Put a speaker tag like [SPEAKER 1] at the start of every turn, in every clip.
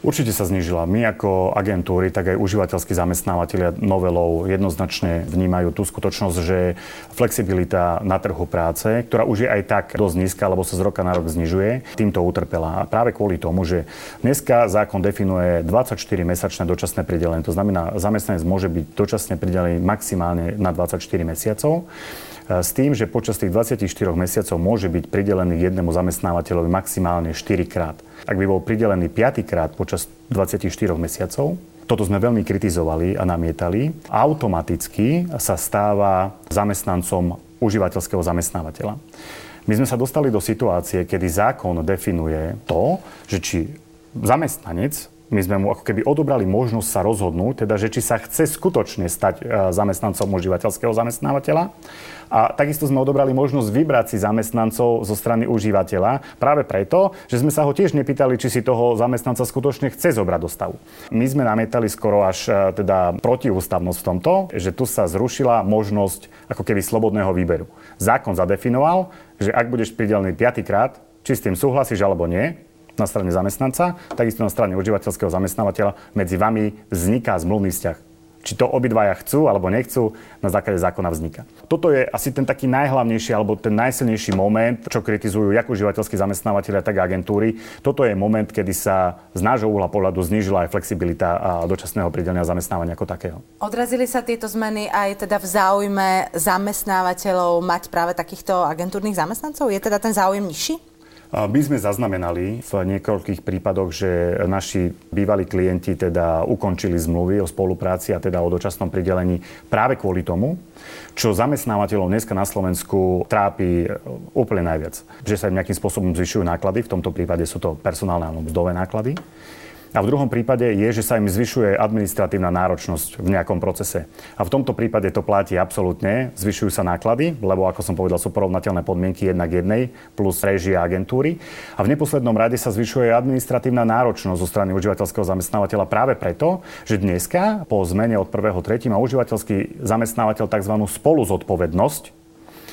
[SPEAKER 1] Určite sa znížila. My ako agentúry, tak aj užívateľskí zamestnávateľia novelou jednoznačne vnímajú tú skutočnosť, že flexibilita na trhu práce, ktorá už je aj tak dosť nízka, lebo sa z roka na rok znižuje, týmto utrpela. A práve kvôli tomu, že dneska zákon definuje 24-mesačné dočasné pridelenie. To znamená, zamestnanec môže byť dočasne pridelený maximálne na 24 mesiacov. S tým, že počas tých 24 mesiacov môže byť pridelený jednému zamestnávateľovi maximálne 4 krát. Ak by bol pridelený 5 krát počas 24 mesiacov, toto sme veľmi kritizovali a namietali, automaticky sa stáva zamestnancom užívateľského zamestnávateľa. My sme sa dostali do situácie, kedy zákon definuje to, že či zamestnanec, my sme mu ako keby odobrali možnosť sa rozhodnúť, teda, že či sa chce skutočne stať zamestnancom užívateľského zamestnávateľa. A takisto sme odobrali možnosť vybrať si zamestnancov zo strany užívateľa práve preto, že sme sa ho tiež nepýtali, či si toho zamestnanca skutočne chce zobrať do stavu. My sme namietali skoro až teda protiústavnosť v tomto, že tu sa zrušila možnosť ako keby slobodného výberu. Zákon zadefinoval, že ak budeš pridelený 5 krát, či s tým súhlasíš alebo nie, na strane zamestnanca, takisto na strane užívateľského zamestnávateľa medzi vami vzniká zmluvný vzťah. Či to obidvaja chcú alebo nechcú, na základe zákona vzniká. Toto je asi ten taký najhlavnejší alebo ten najsilnejší moment, čo kritizujú jak užívateľskí zamestnávateľia, tak agentúry. Toto je moment, kedy sa z nášho uhla pohľadu znížila aj flexibilita dočasného pridelenia zamestnávania ako takého.
[SPEAKER 2] Odrazili sa tieto zmeny aj teda v záujme zamestnávateľov mať práve takýchto agentúrnych zamestnancov? Je teda ten záujem nižší?
[SPEAKER 1] My sme zaznamenali v niekoľkých prípadoch, že naši bývalí klienti teda ukončili zmluvy o spolupráci a teda o dočasnom pridelení práve kvôli tomu, čo zamestnávateľov dneska na Slovensku trápi úplne najviac. Že sa im nejakým spôsobom zvyšujú náklady, v tomto prípade sú to personálne alebo mzdové náklady. A v druhom prípade je, že sa im zvyšuje administratívna náročnosť v nejakom procese. A v tomto prípade to platí absolútne. Zvyšujú sa náklady, lebo ako som povedal, sú porovnateľné podmienky jedna k jednej plus réžia agentúry. A v neposlednom rade sa zvyšuje administratívna náročnosť zo strany užívateľského zamestnávateľa práve preto, že dneska po zmene od 1.3. má užívateľský zamestnávateľ tzv. Spoluzodpovednosť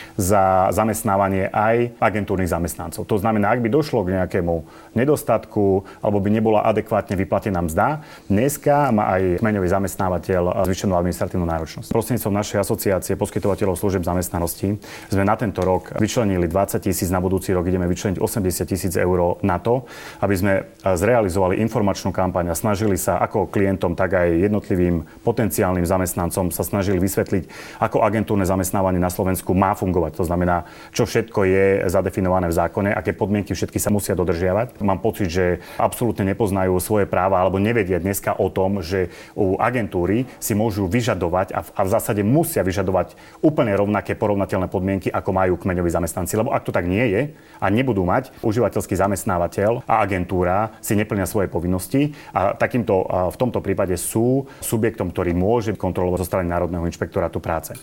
[SPEAKER 1] za zamestnávanie aj agentúrnych zamestnancov. To znamená, ak by došlo k nejakému nedostatku alebo by nebola adekvátne vyplatená mzda, dneska má aj kmeňový zamestnávateľ zvýšenú administratívnu náročnosť. Prostredníctvom našej asociácie poskytovateľov služieb zamestnanosti sme na tento rok vyčlenili 20 000, na budúci rok ideme vyčleniť 80 000 eur na to, aby sme zrealizovali informačnú kampaň a snažili sa ako klientom, tak aj jednotlivým potenciálnym zamestnancom sa snažili vysvetliť, ako agentúrne zamestnávanie na Slovensku má fungovať. To znamená, čo všetko je zadefinované v zákone, aké podmienky všetky sa musia dodržiavať. Mám pocit, že absolútne nepoznajú svoje práva alebo nevedia dneska o tom, že u agentúry si môžu vyžadovať a v zásade musia vyžadovať úplne rovnaké porovnateľné podmienky, ako majú kmeňoví zamestnanci. Lebo ak to tak nie je a nebudú mať, užívateľský zamestnávateľ a agentúra si neplnia svoje povinnosti a takýmto v tomto prípade sú subjektom, ktorý môže kontrolovať zo strany Národného inšpektorátu práce.